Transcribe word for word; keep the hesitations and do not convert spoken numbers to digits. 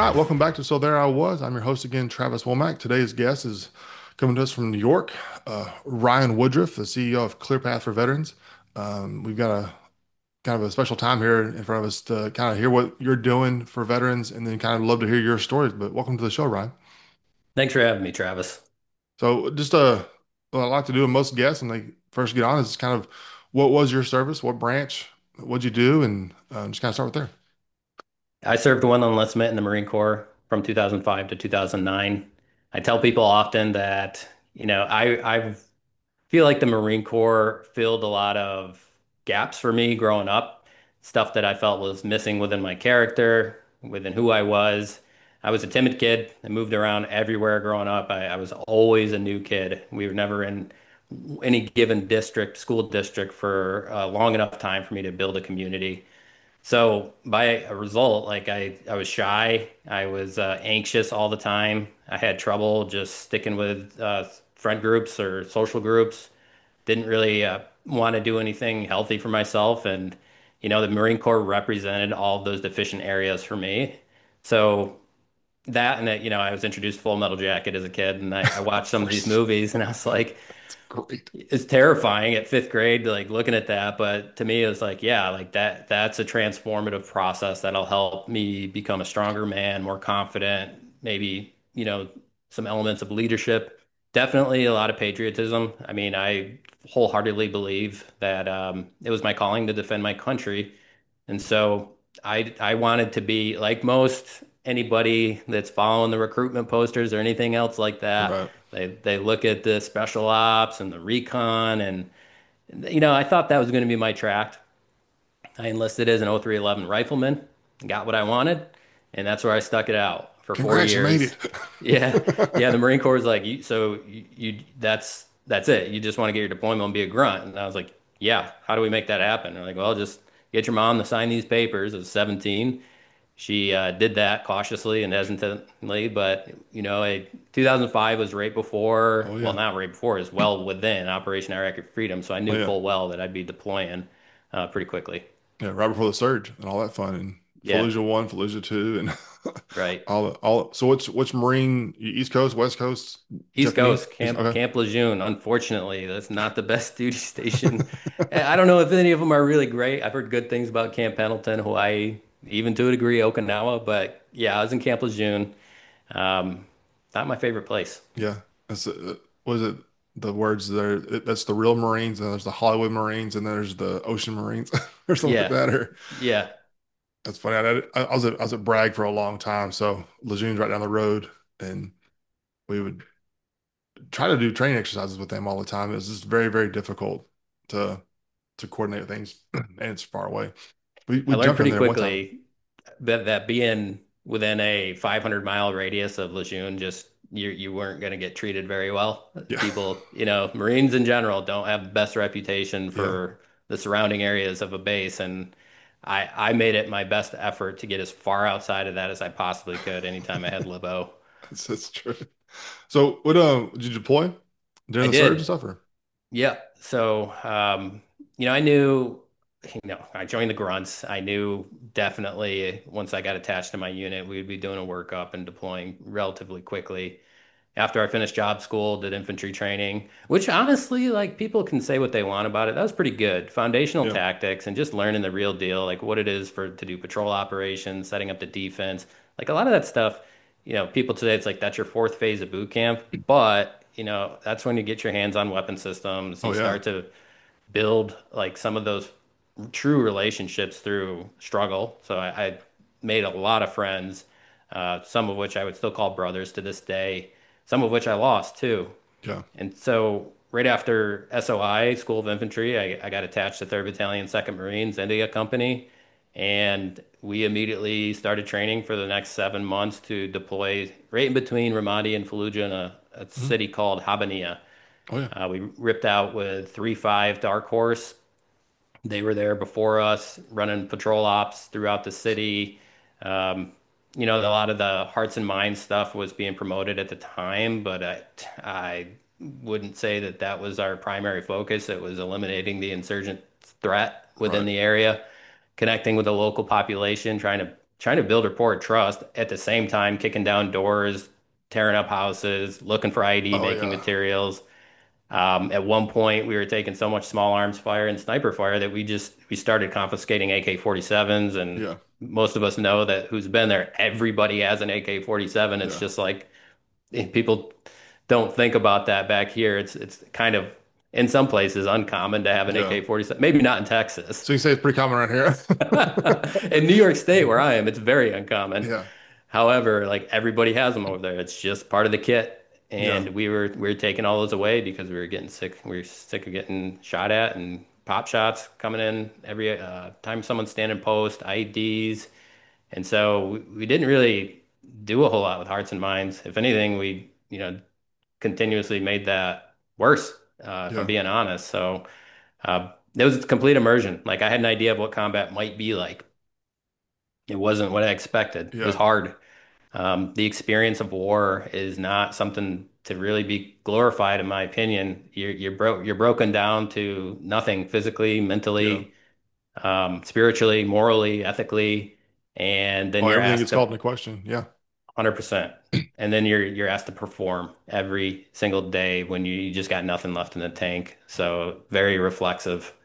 right, welcome back to So There I Was. I'm your host again, Travis Womack. Today's guest is coming to us from New York, uh, Ryan Woodruff, the C E O of ClearPath for Veterans. Um, we've got a kind of a special time here in front of us to kind of hear what you're doing for veterans and then kind of love to hear your stories. But welcome to the show, Ryan. Thanks for having me, Travis. So just uh, what I like to do with most guests when they first get on is kind of what was your service, what branch, what'd you do, and uh, just kind of start with there. I served one enlistment in the Marine Corps from two thousand five to two thousand nine. I tell people often that, you know, I I feel like the Marine Corps filled a lot of gaps for me growing up, stuff that I felt was missing within my character, within who I was. I was a timid kid. I moved around everywhere growing up. I, I was always a new kid. We were never in any given district, school district for a long enough time for me to build a community. So by a result, like I, I was shy. I was uh, anxious all the time. I had trouble just sticking with uh, friend groups or social groups. Didn't really uh, want to do anything healthy for myself. And, you know, the Marine Corps represented all of those deficient areas for me. So that and that, you know, I was introduced to Full Metal Jacket as a kid, and I, I watched Of some of these course. movies, and I was like, It's great. it's terrifying at fifth grade, like looking at that. But to me, it was like, yeah, like that, that's a transformative process that'll help me become a stronger man, more confident, maybe, you know, some elements of leadership, definitely a lot of patriotism. I mean, I wholeheartedly believe that um, it was my calling to defend my country. And so I I wanted to be like most anybody that's following the recruitment posters or anything else like that. Right. They they look at the special ops and the recon and you know, I thought that was going to be my track. I enlisted as an oh three eleven rifleman, got what I wanted, and that's where I stuck it out for four Congrats, you made years. it. Yeah. Yeah, the Marine Corps was like, you, so you, you that's that's it. You just want to get your deployment and be a grunt. And I was like, yeah, how do we make that happen? They're like, well, just get your mom to sign these papers. I was seventeen. She uh, did that cautiously and hesitantly, but you know, a, two thousand five was right before, Oh well, yeah. not right before, is well within Operation Iraqi Freedom. So I Oh knew yeah. full well that I'd be deploying uh, pretty quickly. Yeah, right before the surge and all that fun and Yeah, Fallujah one, Fallujah two, and right. all all. So which which Marine? East Coast, West Coast, East Japanese? Coast, East, Camp okay. Camp Lejeune. Unfortunately, that's not the best duty station. I don't know if any of them are really great. I've heard good things about Camp Pendleton, Hawaii, even to a degree Okinawa. But yeah, I was in Camp Lejeune. Um, not my favorite place. Yeah. That's uh, was it the words there? It, that's the real Marines, and there's the Hollywood Marines, and there's the Ocean Marines, or something like Yeah, that. Or yeah, that's funny. I, I, I was at I was at Bragg for a long time, so Lejeune's right down the road, and we would try to do training exercises with them all the time. It was just very very difficult to to coordinate things, and it's far away. We I we learned jumped in pretty there one time. quickly that that being within a five hundred mile radius of Lejeune, just you you weren't going to get treated very well. Yeah, People, you know, Marines in general don't have the best reputation yeah, for the surrounding areas of a base, and I I made it my best effort to get as far outside of that as I possibly could anytime I had Libo. that's, that's true. So, what um, did you deploy during I the surge and did. stuff? Or Yeah. So, um, you know, I knew, you know, I joined the grunts. I knew definitely once I got attached to my unit, we would be doing a workup and deploying relatively quickly. After I finished job school, did infantry training, which honestly, like people can say what they want about it. That was pretty good. Foundational yeah, tactics and just learning the real deal, like what it is for to do patrol operations, setting up the defense. Like a lot of that stuff, you know, people today, it's like that's your fourth phase of boot camp. But, you know, that's when you get your hands on weapon systems. oh You yeah, start to build like some of those true relationships through struggle. So I, I made a lot of friends, uh, some of which I would still call brothers to this day, some of which I lost too. yeah. And so right after S O I, School of Infantry, I, I got attached to third Battalion, second Marines, India Company, and we immediately started training for the next seven months to deploy right in between Ramadi and Fallujah in a, a Mhm. city called Habaniya. Oh yeah, Uh, we ripped out with three five Dark Horse. They were there before us, running patrol ops throughout the city. Um, you know, a lot of the hearts and minds stuff was being promoted at the time, but I, I wouldn't say that that was our primary focus. It was eliminating the insurgent threat within right. the area, connecting with the local population, trying to trying to build rapport, trust at the same time, kicking down doors, tearing up houses, looking for I D, Oh making yeah. materials. Um, at one point, we were taking so much small arms fire and sniper fire that we just we started confiscating A K forty-sevens, and Yeah. most of us know that who's been there, everybody has an A K forty-seven. It's Yeah. just like people don't think about that back here. It's it's kind of in some places uncommon to have an Yeah. A K forty-seven. Maybe not in Texas. So you say it's pretty common around here? In New York State, where I am, it's very uncommon. Yeah. However, like everybody has them over there. It's just part of the kit. Yeah. And we were we were taking all those away because we were getting sick. We were sick of getting shot at and pop shots coming in every uh, time someone's standing post, I Ds. And so we, we didn't really do a whole lot with hearts and minds. If anything, we, you know, continuously made that worse, uh, if I'm Yeah. being honest. So uh, it was complete immersion. Like I had an idea of what combat might be like. It wasn't what I expected. It was Yeah. hard. Um, the experience of war is not something to really be glorified, in my opinion. You're you're broke you're broken down to nothing physically, Yeah. mentally, um, spiritually, morally, ethically, and then Oh, you're everything asked gets to called into question. Yeah. one hundred percent. And then you're you're asked to perform every single day when you, you just got nothing left in the tank. So very reflexive.